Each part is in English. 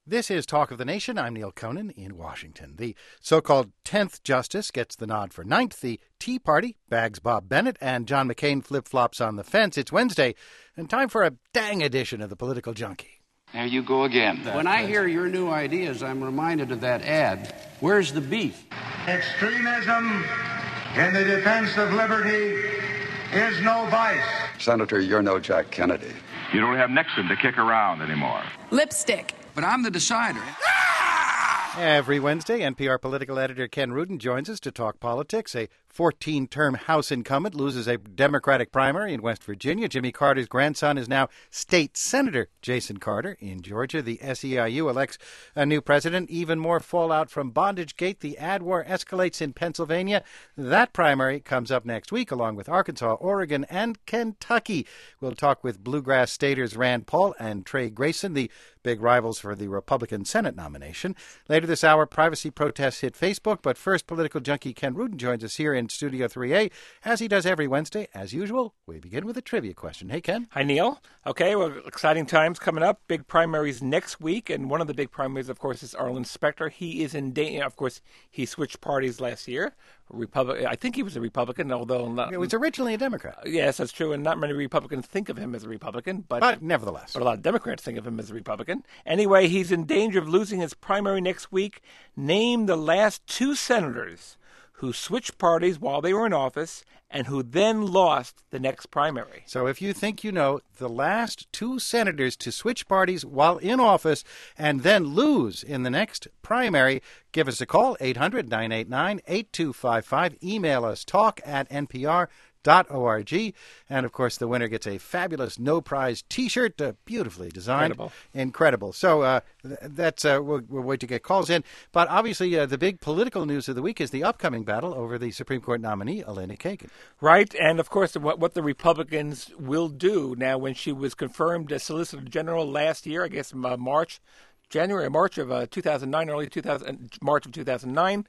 This is Talk of the Nation. I'm Neil Conan in Washington. The so-called 10th Justice gets the nod for 9th. The Tea Party bags Bob Bennett, and John McCain flip-flops on the fence. It's Wednesday, and time for a dang edition of the Political Junkie. There you go again. When I hear your new ideas, I'm reminded of that ad. Where's the beef? Extremism in the defense of liberty is no vice. Senator, you're no Jack Kennedy. You don't have Nixon to kick around anymore. Lipstick. But I'm the decider. Every Wednesday, NPR political editor Ken Rudin joins us to talk politics. A 14-term House incumbent loses a Democratic primary in West Virginia. Jimmy Carter's grandson is now State Senator Jason Carter in Georgia. The SEIU elects a new president. Even more fallout from Bondage Gate. The ad war escalates in Pennsylvania. That primary comes up next week, along with Arkansas, Oregon, and Kentucky. We'll talk with Bluegrass Staters Rand Paul and Trey Grayson, the big rivals for the Republican Senate nomination. Later this hour, privacy protests hit Facebook. But first, political junkie Ken Rudin joins us here in Studio 3A, as he does every Wednesday. As usual, we begin with a trivia question. Hey, Ken. Hi, Neil. Okay, well, exciting times coming up. Big primaries next week, and one of the big primaries, of course, is Arlen Specter. He is in danger. Of course, he switched parties last year. I think he was a Republican, although He was originally a Democrat. Yes, that's true, and not many Republicans think of him as a Republican, but nevertheless. But a lot of Democrats think of him as a Republican. Anyway, he's in danger of losing his primary next week. Name the last two senators who switched parties while they were in office and who then lost the next primary. So if you think you know the last two senators to switch parties while in office and then lose in the next primary, give us a call, 800-989-8255. Email us, talk@npr.org. And, of course, the winner gets a fabulous no-prize T-shirt, beautifully designed. Incredible. So we'll wait to get calls in. But, obviously, the big political news of the week is the upcoming battle over the Supreme Court nominee, Elena Kagan. Right. And, of course, what the Republicans will do now when she was confirmed as Solicitor General last year, I guess March of 2009, March of 2009.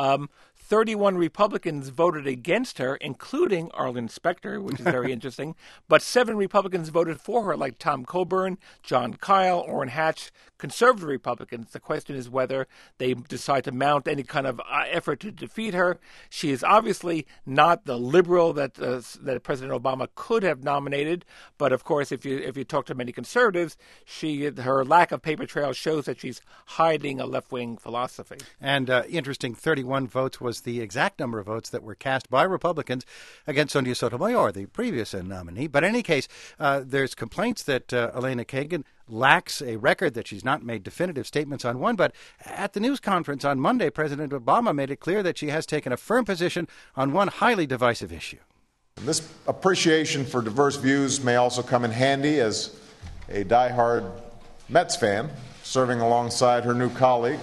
31 Republicans voted against her, including Arlen Specter, which is very interesting. But 7 Republicans voted for her, like Tom Coburn, John Kyle, Orrin Hatch, conservative Republicans. The question is whether they decide to mount any kind of effort to defeat her. She is obviously not the liberal that President Obama could have nominated. But, of course, if you talk to many conservatives, her lack of paper trail shows that she's hiding a left-wing philosophy. And interesting, 31 votes was the exact number of votes that were cast by Republicans against Sonia Sotomayor, the previous nominee. But in any case, there's complaints that Elena Kagan lacks a record, that she's not made definitive statements on one. But at the news conference on Monday, President Obama made it clear that she has taken a firm position on one highly divisive issue. This appreciation for diverse views may also come in handy as a diehard Mets fan, serving alongside her new colleague,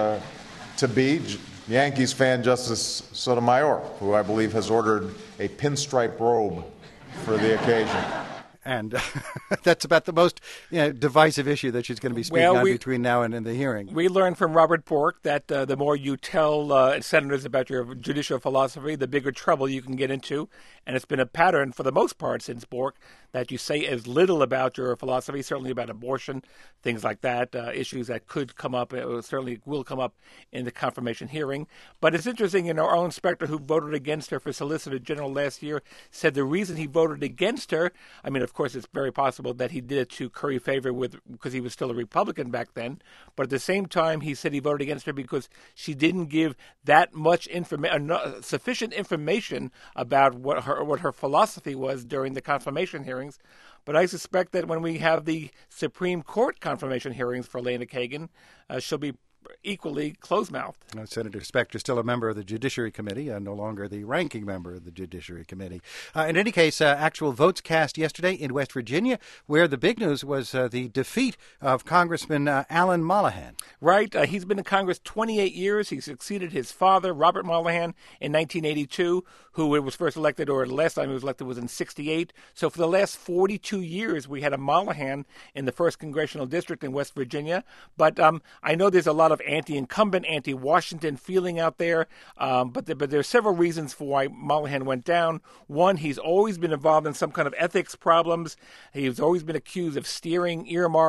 Yankees fan Justice Sotomayor, who I believe has ordered a pinstripe robe for the occasion. And that's about the most divisive issue that she's going to be speaking on between now and in the hearing. We learned from Robert Bork that the more you tell senators about your judicial philosophy, the bigger trouble you can get into. And it's been a pattern for the most part since Bork that you say as little about your philosophy, certainly about abortion, things like that, issues that could come up, certainly will come up in the confirmation hearing. But it's interesting, Arlen Specter, who voted against her for Solicitor General last year, said the reason he voted against her, of course, it's very possible that he did it to curry favor because he was still a Republican back then. But at the same time, he said he voted against her because she didn't give that much sufficient information about what her philosophy was during the confirmation hearings. But I suspect that when we have the Supreme Court confirmation hearings for Elena Kagan, she'll be equally close-mouthed. Senator Specter is still a member of the Judiciary Committee and no longer the ranking member of the Judiciary Committee. In any case, actual votes cast yesterday in West Virginia, where the big news was the defeat of Congressman Alan Mollohan. Right. He's been in Congress 28 years. He succeeded his father, Robert Mollohan, in 1982, who was first elected, or the last time he was elected was in 1968. So for the last 42 years, we had a Mollohan in the 1st Congressional District in West Virginia. But I know there's a lot of anti-incumbent, anti-Washington feeling out there, but there are several reasons for why Mollohan went down. One, he's always been involved in some kind of ethics problems. He's always been accused of steering earmarks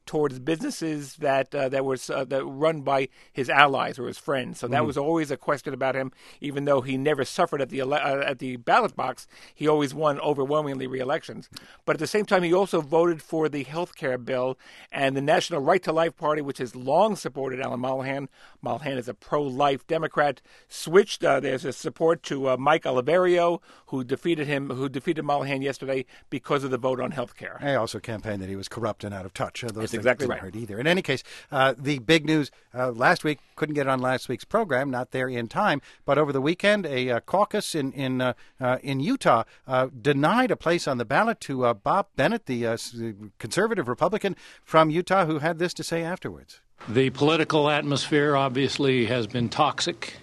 towards businesses that that run by his allies or his friends. So that was always a question about him. Even though he never suffered at the ballot box, he always won overwhelmingly re-elections. But at the same time, he also voted for the health care bill, and the National Right to Life Party, which has long supported Alan Mollahan. Mollahan is a pro-life Democrat. Switched. There's a support to Mike Oliverio, who defeated Mollahan yesterday because of the vote on health care. He also campaigned that he was corrupt and out of touch. Those things exactly didn't right. hurt either. In any case, the big news last week, couldn't get on last week's program, not there in time, but over the weekend, a caucus in Utah denied a place on the ballot to Bob Bennett, the conservative Republican from Utah, who had this to say afterwards. The political atmosphere obviously has been toxic,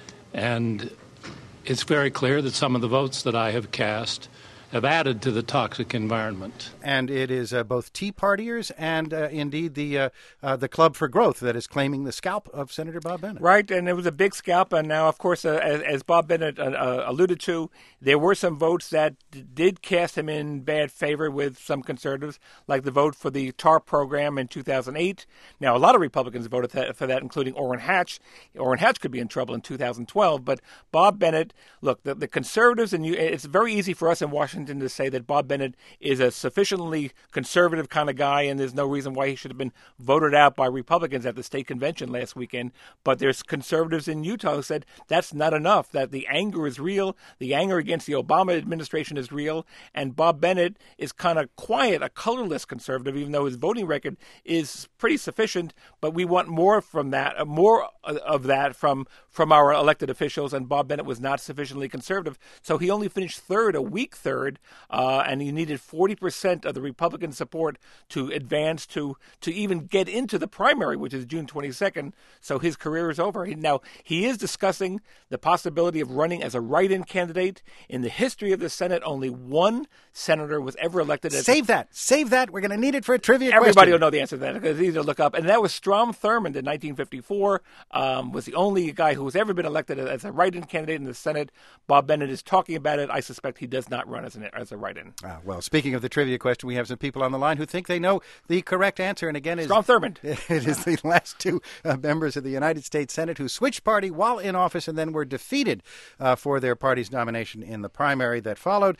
and it's very clear that some of the votes that I have cast have added to the toxic environment. And it is both Tea Partiers and indeed the Club for Growth that is claiming the scalp of Senator Bob Bennett. Right, and it was a big scalp. And now, of course, as Bob Bennett alluded to, there were some votes that did cast him in bad favor with some conservatives, like the vote for the TARP program in 2008. Now, a lot of Republicans voted for that, including Orrin Hatch. Orrin Hatch could be in trouble in 2012. But Bob Bennett, look, the conservatives, and it's very easy for us in Washington to say that Bob Bennett is a sufficiently conservative kind of guy, and there's no reason why he should have been voted out by Republicans at the state convention last weekend. But there's conservatives in Utah who said that's not enough, that the anger is real, the anger against the Obama administration is real, and Bob Bennett is kind of quiet, a colorless conservative, even though his voting record is pretty sufficient. But we want more from that, more of that from our elected officials, and Bob Bennett was not sufficiently conservative. So he only finished third, a weak third, and he needed 40% of the Republican support to advance to even get into the primary, which is June 22nd. So his career is over. Now, he is discussing the possibility of running as a write-in candidate. In the history of the Senate, only one senator was ever elected as... Save that. We're going to need it for a trivia Everybody question. will know the answer to that, because it's easy to look up. And that was Strom Thurmond in 1954, was the only guy who has ever been elected as a write-in candidate in the Senate. Bob Bennett is talking about it. I suspect he does not run as a write-in. Well, speaking of the trivia question, we have some people on the line who think they know the correct answer. And again, Strom Thurmond. It is the last two members of the United States Senate who switched party while in office and then were defeated for their party's nomination in the primary that followed.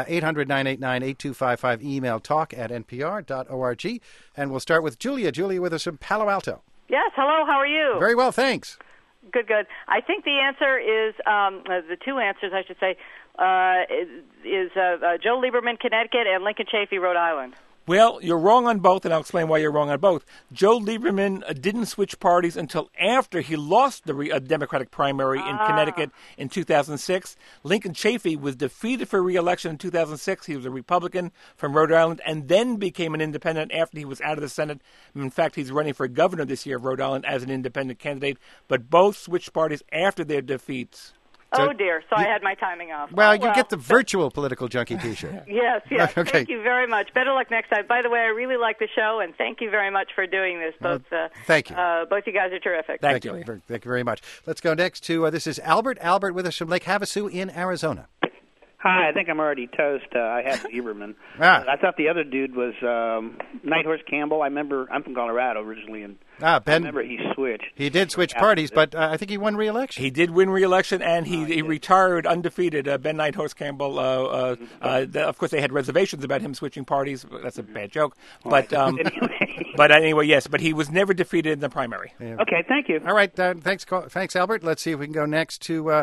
800-989-8255, email talk@npr.org. And we'll start with Julia. Julia with us from Palo Alto. Yes, hello, how are you? Very well, thanks. Good. I think the answer is, the two answers, I should say, is Joe Lieberman, Connecticut, and Lincoln Chafee, Rhode Island. Well, you're wrong on both, and I'll explain why you're wrong on both. Joe Lieberman didn't switch parties until after he lost the Democratic primary in Connecticut in 2006. Lincoln Chafee was defeated for re-election in 2006. He was a Republican from Rhode Island and then became an independent after he was out of the Senate. In fact, he's running for governor this year of Rhode Island as an independent candidate, but both switched parties after their defeats. Oh, dear. So I had my timing off. Well, you get the virtual political junkie T-shirt. Yes. Okay. Thank you very much. Better luck next time. By the way, I really like the show, and thank you very much for doing this. Thank you. Both you guys are terrific. Thank you. Thank you very much. Let's go next to, this is Albert. Albert with us from Lake Havasu in Arizona. Hi, I think I'm already toast. I had Lieberman. I thought the other dude was Nighthorse Campbell. I remember, I'm from Colorado originally, and I remember he switched. He did switch parties, but I think he won re-election. He did win re-election, and he retired undefeated. Ben Nighthorse Campbell, of course, they had reservations about him switching parties. That's a bad joke. But but anyway, yes. But he was never defeated in the primary. Yeah. Okay, thank you. All right, thanks, Albert. Let's see if we can go next to,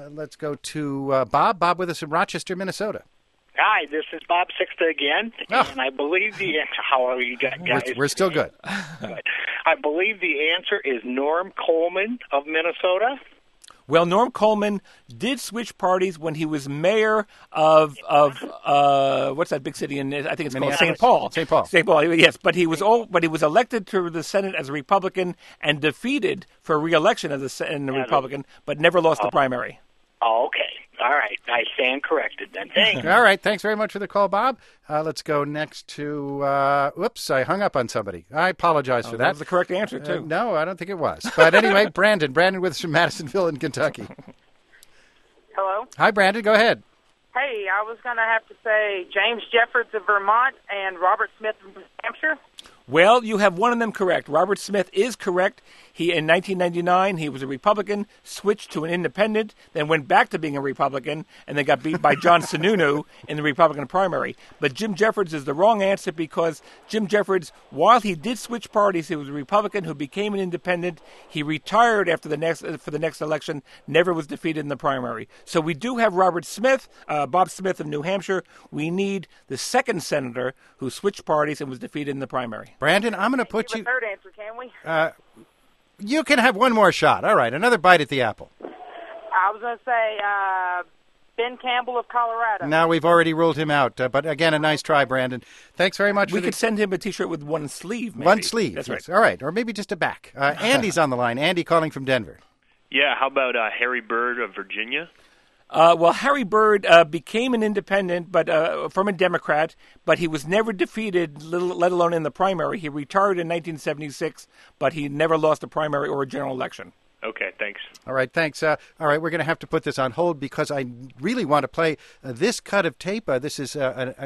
Bob. Bob with us in Rochester, Minnesota. Hi, this is Bob Sixta again, and I believe the answer... How are you guys? We're still good. Good. I believe the answer is Norm Coleman of Minnesota. Well, Norm Coleman did switch parties when he was mayor of what's that big city in? I think it's called St. Paul. St. Paul. St. Paul. Yes, but he was elected to the Senate as a Republican and defeated for re-election as a Republican, but never lost the primary. Oh, okay. All right. I stand corrected then. Thanks. All right. Thanks very much for the call, Bob. Let's go next to, whoops, I hung up on somebody. I apologize for that. That was the correct answer, too. No, I don't think it was. But anyway, Brandon with us from Madisonville in Kentucky. Hello. Hi, Brandon. Go ahead. Hey, I was going to have to say James Jeffords of Vermont and Robert Smith of New Hampshire. Well, you have one of them correct. Robert Smith is correct. In 1999, he was a Republican, switched to an independent, then went back to being a Republican, and then got beat by John Sununu in the Republican primary. But Jim Jeffords is the wrong answer because Jim Jeffords, while he did switch parties, he was a Republican who became an independent. He retired for the next election, never was defeated in the primary. So we do have Robert Smith, Bob Smith of New Hampshire. We need the second senator who switched parties and was defeated in the primary. Brandon, I'm going to put you... third answer, can we? You can have one more shot. All right, another bite at the apple. I was going to say Ben Campbell of Colorado. Now we've already ruled him out. But again, a nice try, Brandon. Thanks very much. We could send him a T-shirt with one sleeve, maybe. One sleeve. That's yes. right. All right, or maybe just a back. Andy's on the line. Andy calling from Denver. Yeah, how about Harry Byrd of Virginia? Well, Harry Byrd became an independent, but from a Democrat, but he was never defeated, let alone in the primary. He retired in 1976, but he never lost a primary or a general election. Okay, thanks. All right, thanks. All right, we're going to have to put this on hold because I really want to play this cut of tape. This is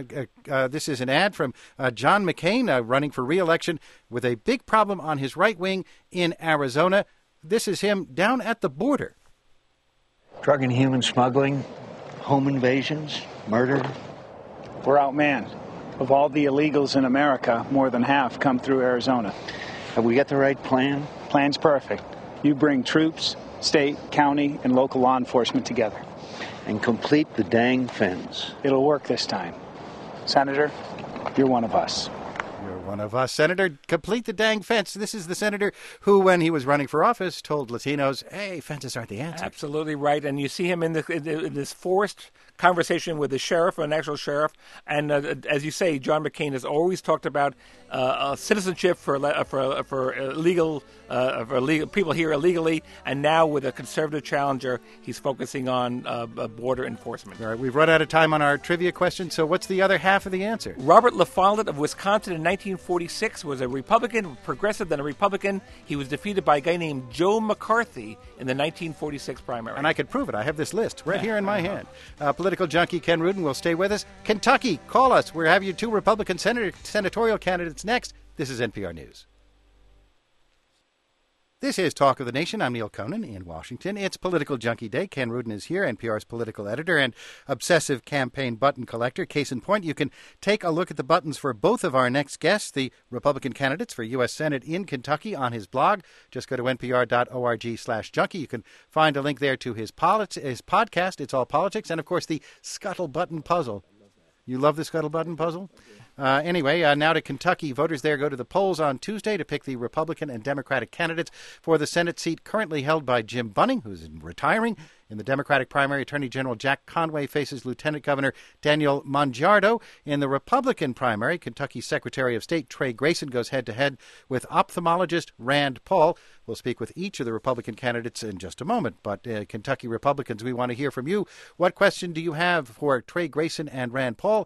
an ad from John McCain running for re-election with a big problem on his right wing in Arizona. This is him down at the border. Drug and human smuggling, home invasions, murder. We're outmanned. Of all the illegals in America, more than half come through Arizona. Have we got the right plan? Plan's perfect. You bring troops, state, county, and local law enforcement together. And complete the dang fence. It'll work this time. Senator, you're one of us. You're one of us. Senator, complete the dang fence. This is the senator who, when he was running for office, told Latinos, hey, fences aren't the answer. Absolutely right. And you see him in this forced conversation with the sheriff, an actual sheriff. And as you say, John McCain has always talked about citizenship for illegal people here illegally. And now with a conservative challenger, he's focusing on border enforcement. All right, we've run out of time on our trivia question. So what's the other half of the answer? Robert La Follette of Wisconsin in 1946 was a Republican, progressive, then a Republican. He was defeated by a guy named Joe McCarthy in the 1946 primary. And I could prove it. I have this list right here in my hand. Political junkie Ken Rudin will stay with us. Kentucky, call us. We'll have you two Republican senatorial candidates next. This is NPR News. This is Talk of the Nation. I'm Neil Conan in Washington. It's Political Junkie Day. Ken Rudin is here, NPR's political editor and obsessive campaign button collector. Case in point, you can take a look at the buttons for both of our next guests, the Republican candidates for U.S. Senate in Kentucky, on his blog. Just go to npr.org/junkie. You can find a link there to his podcast, It's All Politics, and, of course, the Scuttle Button Puzzle. You love the Scuttle Button Puzzle? Anyway, now to Kentucky. Voters there go to the polls on Tuesday to pick the Republican and Democratic candidates for the Senate seat currently held by Jim Bunning, who's retiring. In the Democratic primary, Attorney General Jack Conway faces Lieutenant Governor Daniel Mongiardo. In the Republican primary, Kentucky Secretary of State Trey Grayson goes head-to-head with ophthalmologist Rand Paul. We'll speak with each of the Republican candidates in just a moment. But Kentucky Republicans, we want to hear from you. What question do you have for Trey Grayson and Rand Paul?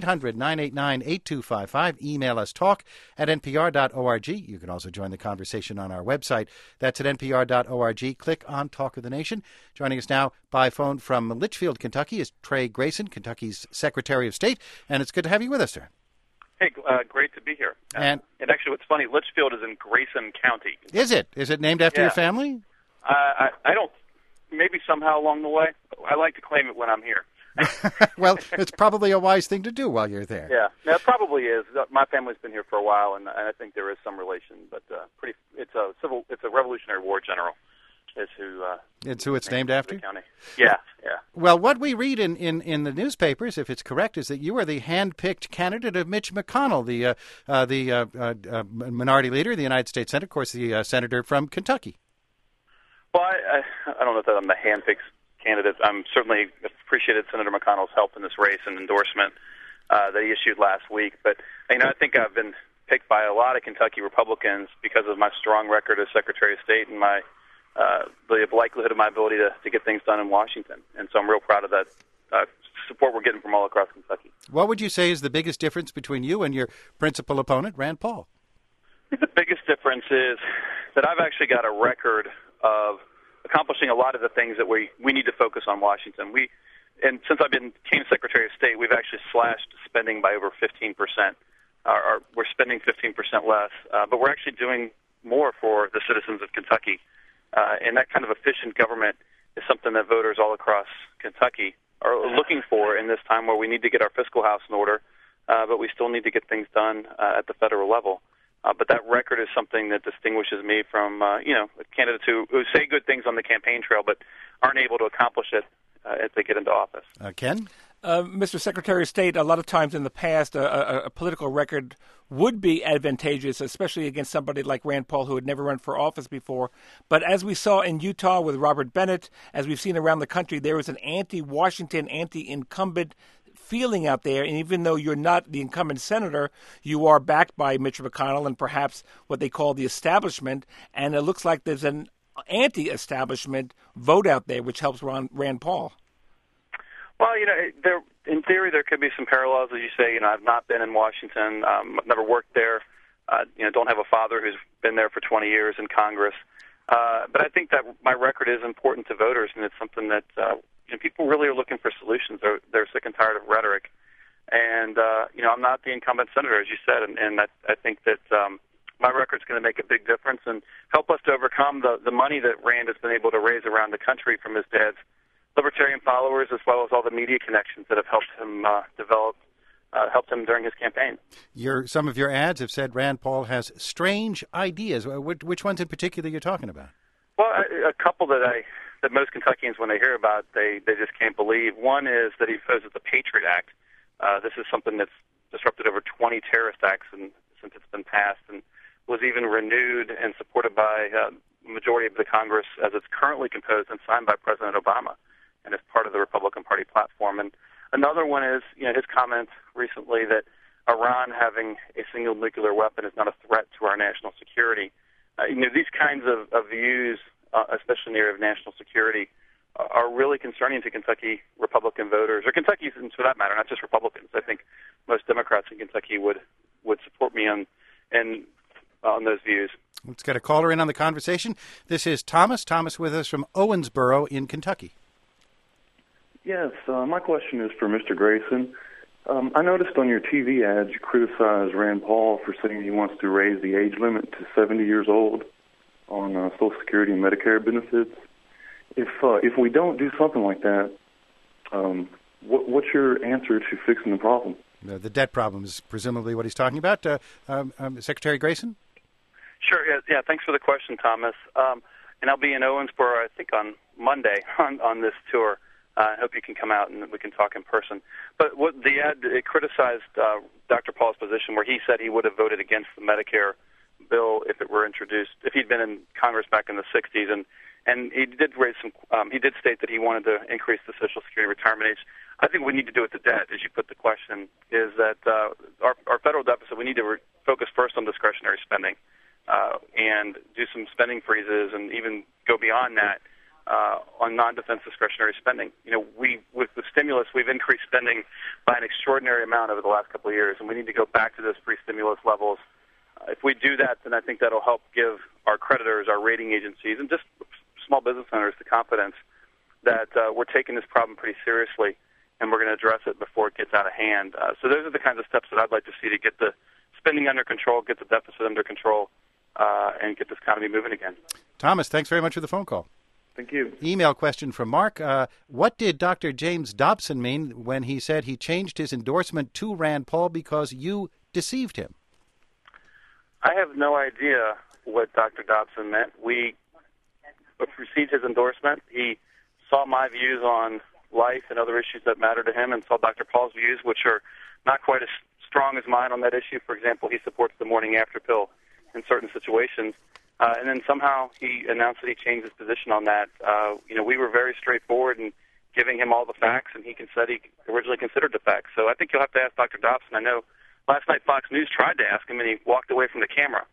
800-989-8255. Email us talk@npr.org. You can also join the conversation on our website. That's at npr.org. Click on Talk of the Nation. Joining us now by phone from Litchfield, Kentucky, is Trey Grayson, Kentucky's Secretary of State. And it's good to have you with us, sir. Hey, great to be here. And actually, what's funny, Litchfield is in Grayson County. Is it? Is it named after your family? I don't. Maybe somehow along the way. I like to claim it when I'm here. Well, it's probably a wise thing to do while you're there. Yeah, it probably is. My family's been here for a while, and I think there is some relation. But it's a Revolutionary War general. It's who it's named after? Yeah. Well, what we read in the newspapers, if it's correct, is that you are the hand-picked candidate of Mitch McConnell, the minority leader of the United States Senate, of course, the senator from Kentucky. Well, I don't know that I'm the hand-picked candidate. I'm certainly appreciated Senator McConnell's help in this race and endorsement that he issued last week. But I think I've been picked by a lot of Kentucky Republicans because of my strong record as Secretary of State and my the likelihood of my ability to get things done in Washington. And so I'm real proud of that support we're getting from all across Kentucky. What would you say is the biggest difference between you and your principal opponent, Rand Paul? I think the biggest difference is that I've actually got a record of accomplishing a lot of the things that we need to focus on Washington. And since I've became Secretary of State, we've actually slashed spending by over 15% we're spending 15% less, but we're actually doing more for the citizens of Kentucky. And that kind of efficient government is something that voters all across Kentucky are looking for in this time where we need to get our fiscal house in order, but we still need to get things done at the federal level. But that record is something that distinguishes me from, candidates who say good things on the campaign trail but aren't able to accomplish it as they get into office. Ken? Mr. Secretary of State, a lot of times in the past, a political record would be advantageous, especially against somebody like Rand Paul, who had never run for office before. But as we saw in Utah with Robert Bennett, as we've seen around the country, there is an anti-Washington, anti-incumbent feeling out there. And even though you're not the incumbent senator, you are backed by Mitch McConnell and perhaps what they call the establishment. And it looks like there's an anti-establishment vote out there, which helps Rand Paul. Well, in theory, there could be some parallels, as you say. I've not been in Washington, I've never worked there. Don't have a father who's been there for 20 years in Congress. But I think that my record is important to voters, and it's something that people really are looking for solutions. They're sick and tired of rhetoric. And I'm not the incumbent senator, as you said, and I think that my record's going to make a big difference and help us to overcome the money that Rand has been able to raise around the country from his dad's libertarian followers, as well as all the media connections that have helped him helped him during his campaign. Some of your ads have said Rand Paul has strange ideas. Which ones in particular you're talking about? Well, a couple that most Kentuckians, when they hear about, they just can't believe. One is that he opposes the Patriot Act. This is something that's disrupted over 20 terrorist acts since it's been passed, and was even renewed and supported by the majority of the Congress as it's currently composed and signed by President Obama, and as part of the Republican Party platform. And another one is, his comment recently that Iran having a single nuclear weapon is not a threat to our national security. These kinds of views, especially in the area of national security, are really concerning to Kentucky Republican voters, or Kentuckians for that matter, not just Republicans. I think most Democrats in Kentucky would support me on those views. Let's get a caller in on the conversation. This is Thomas. Thomas with us from Owensboro in Kentucky. Yes, my question is for Mr. Grayson. I noticed on your TV ads you criticize Rand Paul for saying he wants to raise the age limit to 70 years old on Social Security and Medicare benefits. If we don't do something like that, what's your answer to fixing the problem? The debt problem is presumably what he's talking about. Secretary Grayson? Sure. Yeah. Thanks for the question, Thomas. And I'll be in Owensboro, I think, on Monday on this tour. I hope you can come out and we can talk in person. But what the ad criticized Dr. Paul's position, where he said he would have voted against the Medicare bill if it were introduced, if he'd been in Congress back in the 60s, and he did raise some. He did state that he wanted to increase the Social Security retirement age. I think we need to do with the debt, as you put the question, is that our federal deficit. We need to focus first on discretionary spending and do some spending freezes, and even go beyond that. On non-defense discretionary spending. With the stimulus, we've increased spending by an extraordinary amount over the last couple of years, and we need to go back to those pre-stimulus levels. If we do that, then I think that'll help give our creditors, our rating agencies, and just small business owners the confidence that we're taking this problem pretty seriously, and we're going to address it before it gets out of hand. So those are the kinds of steps that I'd like to see to get the spending under control, get the deficit under control, and get this economy moving again. Thomas, thanks very much for the phone call. Thank you. Email question from Mark. What did Dr. James Dobson mean when he said he changed his endorsement to Rand Paul because you deceived him? I have no idea what Dr. Dobson meant. We received his endorsement. He saw my views on life and other issues that matter to him, and saw Dr. Paul's views, which are not quite as strong as mine on that issue. For example, he supports the morning after pill in certain situations. And then somehow he announced that he changed his position on that. We were very straightforward in giving him all the facts, and he said he originally considered the facts. So I think you'll have to ask Dr. Dobson. I know last night Fox News tried to ask him, and he walked away from the camera.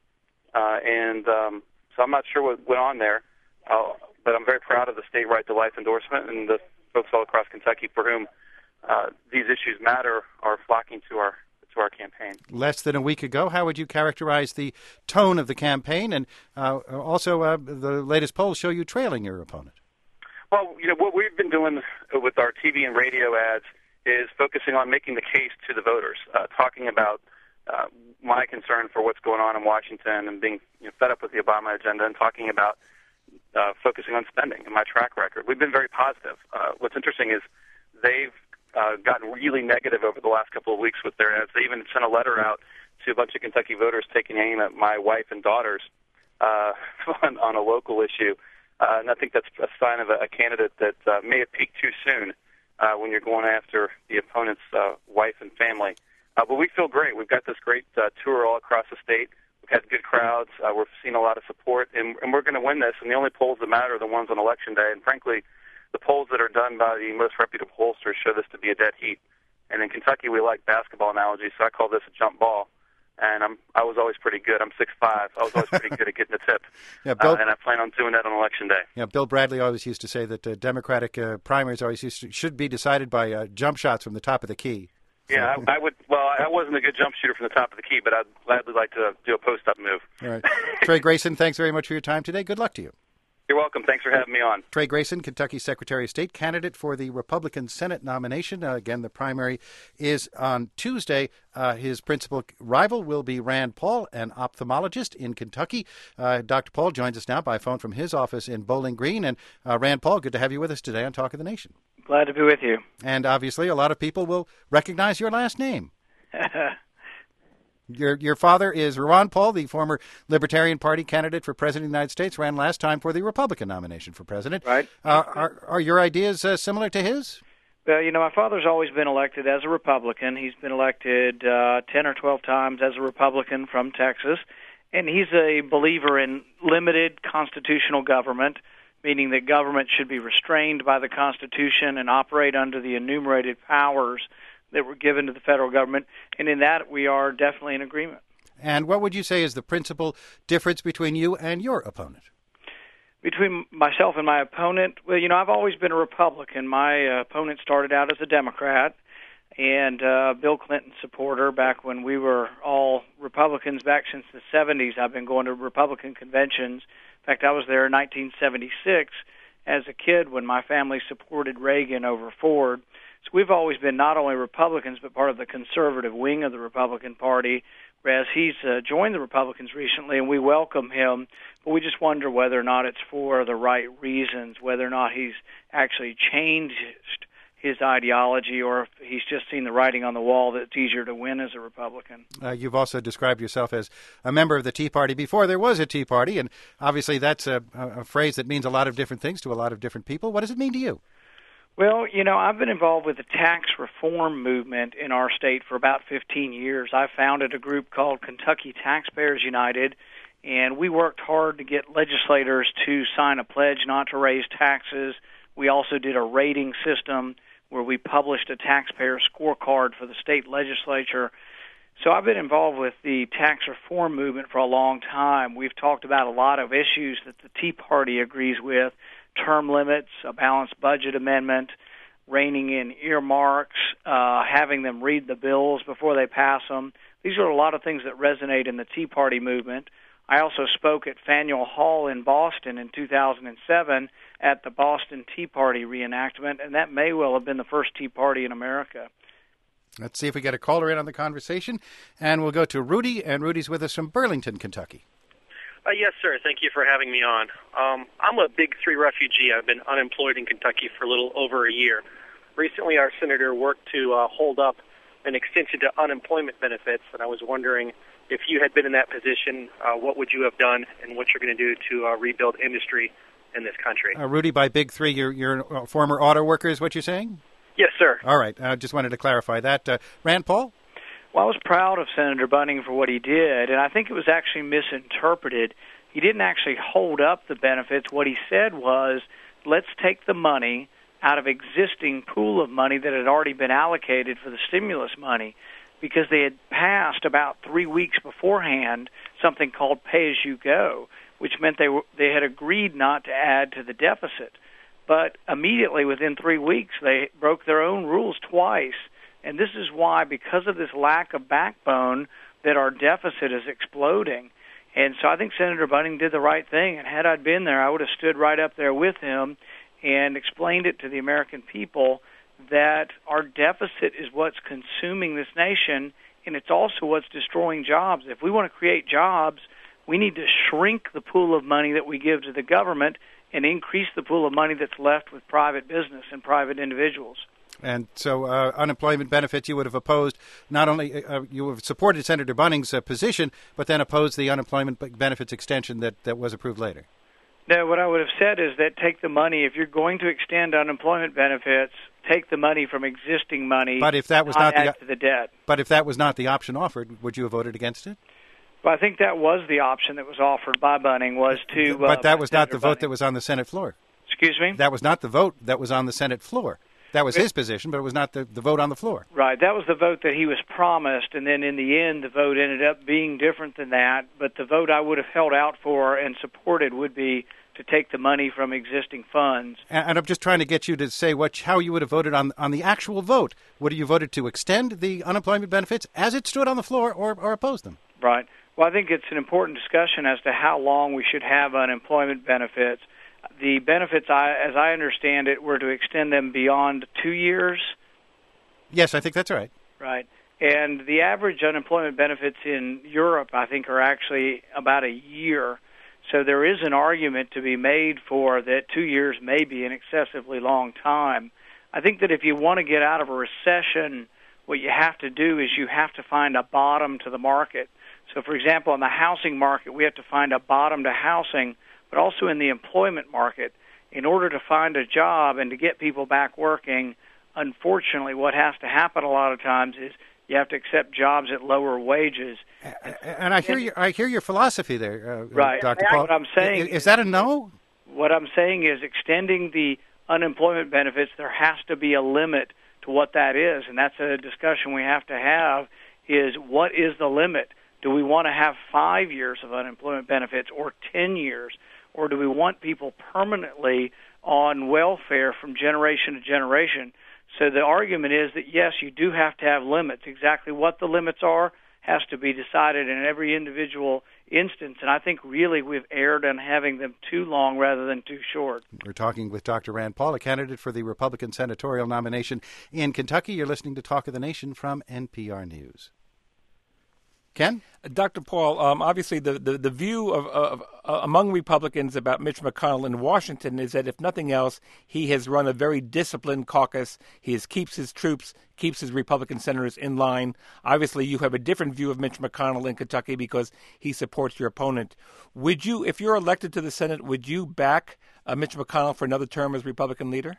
So I'm not sure what went on there, but I'm very proud of the state right to life endorsement, and the folks all across Kentucky for whom these issues matter are flocking to our campaign. Less than a week ago, how would you characterize the tone of the campaign? And also, the latest polls show you trailing your opponent. Well, what we've been doing with our TV and radio ads is focusing on making the case to the voters, talking about my concern for what's going on in Washington and being fed up with the Obama agenda and talking about focusing on spending and my track record. We've been very positive. What's interesting is they've gotten really negative over the last couple of weeks with their ads. They even sent a letter out to a bunch of Kentucky voters taking aim at my wife and daughters on a local issue. And I think that's a sign of a candidate that may have peaked too soon when you're going after the opponent's wife and family. But we feel great. We've got this great tour all across the state. We've had good crowds. We're seeing a lot of support, and we're going to win this. And the only polls that matter are the ones on Election Day. And frankly, the polls that are done by the most reputable pollsters show this to be a dead heat. And in Kentucky, we like basketball analogies, so I call this a jump ball. And I was always pretty good. I'm 6'5". I was always pretty good at getting the tip. Yeah, Bill, and I plan on doing that on Election Day. Yeah, Bill Bradley always used to say that Democratic primaries should be decided by jump shots from the top of the key. Yeah, I would. Well, I wasn't a good jump shooter from the top of the key, but I'd gladly like to do a post-up move. All right. Trey Grayson, thanks very much for your time today. Good luck to you. You're welcome. Thanks for having me on. Trey Grayson, Kentucky Secretary of State, candidate for the Republican Senate nomination. Again, the primary is on Tuesday. His principal rival will be Rand Paul, an ophthalmologist in Kentucky. Dr. Paul joins us now by phone from his office in Bowling Green. And Rand Paul, good to have you with us today on Talk of the Nation. Glad to be with you. And obviously, a lot of people will recognize your last name. Your father is Ron Paul, the former Libertarian Party candidate for President of the United States, ran last time for the Republican nomination for president. Right. Are your ideas similar to his? Well, my father's always been elected as a Republican. He's been elected 10 or 12 times as a Republican from Texas, and he's a believer in limited constitutional government, meaning that government should be restrained by the Constitution and operate under the enumerated powers that were given to the federal government, and in that we are definitely in agreement. And what would you say is the principal difference between you and your opponent? Between myself and my opponent, well, I've always been a Republican. My opponent started out as a Democrat and Bill Clinton supporter back when we were all Republicans back since the 70s. I've been going to Republican conventions. In fact, I was there in 1976 as a kid when my family supported Reagan over Ford. So we've always been not only Republicans, but part of the conservative wing of the Republican Party, whereas he's joined the Republicans recently, and we welcome him, but we just wonder whether or not it's for the right reasons, whether or not he's actually changed his ideology or if he's just seen the writing on the wall that it's easier to win as a Republican. You've also described yourself as a member of the Tea Party before there was a Tea Party, and obviously that's a phrase that means a lot of different things to a lot of different people. What does it mean to you? Well, I've been involved with the tax reform movement in our state for about 15 years. I founded a group called Kentucky Taxpayers United, and we worked hard to get legislators to sign a pledge not to raise taxes. We also did a rating system where we published a taxpayer scorecard for the state legislature. So I've been involved with the tax reform movement for a long time. We've talked about a lot of issues that the Tea Party agrees with: term limits, a balanced budget amendment, reining in earmarks, having them read the bills before they pass them. These are a lot of things that resonate in the Tea Party movement. I also spoke at Faneuil Hall in Boston in 2007 at the Boston Tea Party reenactment, and that may well have been the first Tea Party in America. Let's see if we get a caller in on the conversation, and we'll go to Rudy, and Rudy's with us from Burlington, Kentucky. Yes, sir. Thank you for having me on. I'm a Big 3 refugee. I've been unemployed in Kentucky for a little over a year. Recently, our senator worked to hold up an extension to unemployment benefits, and I was wondering if you had been in that position, what would you have done and what you're going to do to rebuild industry in this country? Rudy, by Big 3, you're a former auto worker, is what you're saying? Yes, sir. All right. I just wanted to clarify that. Rand Paul? Well, I was proud of Senator Bunning for what he did, and I think it was actually misinterpreted. He didn't actually hold up the benefits. What he said was, let's take the money out of existing pool of money that had already been allocated for the stimulus money, because they had passed about 3 weeks beforehand something called pay-as-you-go, which meant they had agreed not to add to the deficit. But immediately within 3 weeks, they broke their own rules twice. And this is why, because of this lack of backbone, that our deficit is exploding. And so I think Senator Bunning did the right thing. And had I been there, I would have stood right up there with him and explained it to the American people that our deficit is what's consuming this nation, and it's also what's destroying jobs. If we want to create jobs, we need to shrink the pool of money that we give to the government and increase the pool of money that's left with private business and private individuals. And so unemployment benefits you would have opposed, not only you would have supported Senator Bunning's position, but then opposed the unemployment benefits extension that was approved later. No, what I would have said is that take the money, if you're going to extend unemployment benefits, take the money from existing money, but if that was not add to the debt. But if that was not the option offered, would you have voted against it? Well, I think that was the option that was offered by Bunning, was to... but that was not the Bunning. vote that was on the Senate floor. Excuse me? That was not the vote that was on the Senate floor. That was his position, but it was not the vote on the floor. Right. That was the vote that he was promised, and then in the end, the vote ended up being different than that. But the vote I would have held out for and supported would be to take the money from existing funds. And I'm just trying to get you to say how you would have voted on the actual vote. Would you voted to extend the unemployment benefits as it stood on the floor or oppose them? Right. Well, I think it's an important discussion as to how long we should have unemployment benefits. The benefits, as I understand it, were to extend them beyond 2 years. Yes, I think that's right. Right. And the average unemployment benefits in Europe, I think, are actually about a year. So there is an argument to be made for that 2 years may be an excessively long time. I think that if you want to get out of a recession, what you have to do is you have to find a bottom to the market. So, for example, in the housing market, we have to find a bottom to housing, but also in the employment market. In order to find a job and to get people back working, unfortunately, what has to happen a lot of times is you have to accept jobs at lower wages. And I hear your philosophy there, right. Dr. Paul. What I'm saying is that a no? What I'm saying is extending the unemployment benefits, there has to be a limit to what that is, and that's a discussion we have to have, is what is the limit? Do we want to have 5 years of unemployment benefits or 10 years? Or do we want people permanently on welfare from generation to generation? So the argument is that, yes, you do have to have limits. Exactly what the limits are has to be decided in every individual instance. And I think really we've erred on having them too long rather than too short. We're talking with Dr. Rand Paul, a candidate for the Republican senatorial nomination in Kentucky. You're listening to Talk of the Nation from NPR News. Ken? Dr. Paul, obviously the view of among Republicans about Mitch McConnell in Washington is that, if nothing else, he has run a very disciplined caucus. He keeps his troops, keeps his Republican senators in line. Obviously, you have a different view of Mitch McConnell in Kentucky because he supports your opponent. Would you, if you're elected to the Senate, would you back Mitch McConnell for another term as Republican leader?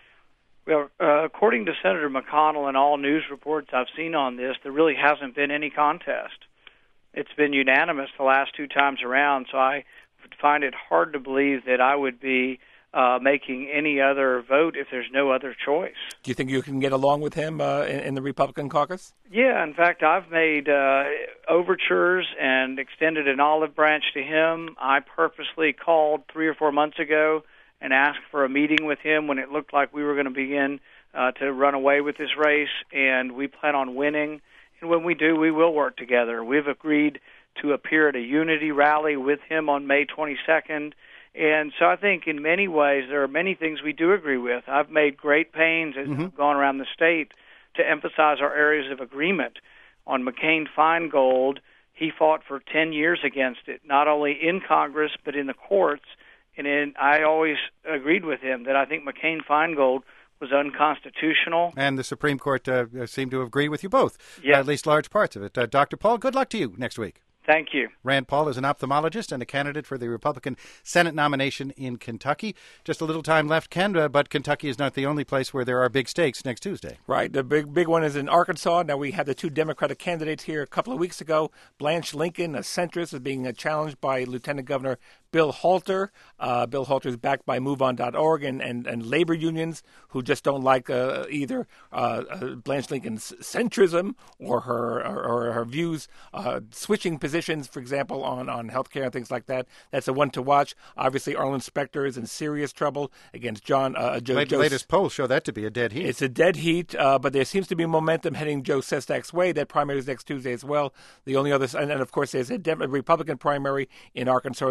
Well, according to Senator McConnell and all news reports I've seen on this, there really hasn't been any contest. It's been unanimous the last 2 times around, so I would find it hard to believe that I would be making any other vote if there's no other choice. Do you think you can get along with him in the Republican caucus? Yeah, in fact, I've made overtures and extended an olive branch to him. I purposely called 3 or 4 months ago and asked for a meeting with him when it looked like we were going to begin to run away with this race, and we plan on winning. And when we do, we will work together. We've agreed to appear at a unity rally with him on May 22nd. And so I think in many ways there are many things we do agree with. I've made great pains as I've gone around the state to emphasize our areas of agreement. On McCain-Feingold, he fought for 10 years against it, not only in Congress but in the courts. And I always agreed with him that I think McCain-Feingold was unconstitutional. And the Supreme Court seemed to agree with you both, yes. At least large parts of it. Dr. Paul, good luck to you next week. Thank you. Rand Paul is an ophthalmologist and a candidate for the Republican Senate nomination in Kentucky. Just a little time left, Ken, but Kentucky is not the only place where there are big stakes next Tuesday. Right. The big one is in Arkansas. Now, we had the 2 Democratic candidates here a couple of weeks ago. Blanche Lincoln, a centrist, is being challenged by Lieutenant Governor Bill Halter. Bill Halter is backed by MoveOn.org and labor unions who just don't like either Blanche Lincoln's centrism or her views, switching positions, for example, on health care and things like that. That's a one to watch. Obviously, Arlen Specter is in serious trouble against Joe. Latest polls show that to be a dead heat. It's a dead heat, but there seems to be momentum heading Joe Sestak's way. That primary is next Tuesday as well. The only other, and of course, there's a Republican primary in Arkansas as well, as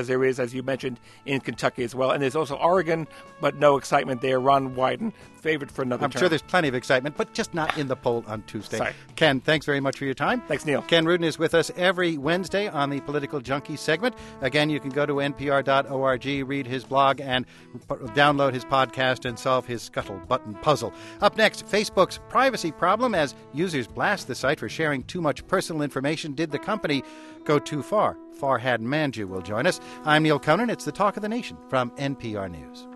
as there is, as you mentioned, in Kentucky as well. And there's also Oregon, but no excitement there. Ron Wyden, favorite for another term. I'm sure there's plenty of excitement, but just not in the poll on Tuesday. Sorry. Ken, thanks very much for your time. Thanks, Neil. Ken Rudin is with us every Wednesday on the Political Junkie segment. Again, you can go to npr.org, read his blog, and download his podcast and solve his scuttle-button puzzle. Up next, Facebook's privacy problem as users blast the site for sharing too much personal information. Did the company go too far? Farhad Manjoo will join us. I'm Neil Conan. It's the Talk of the Nation from NPR News.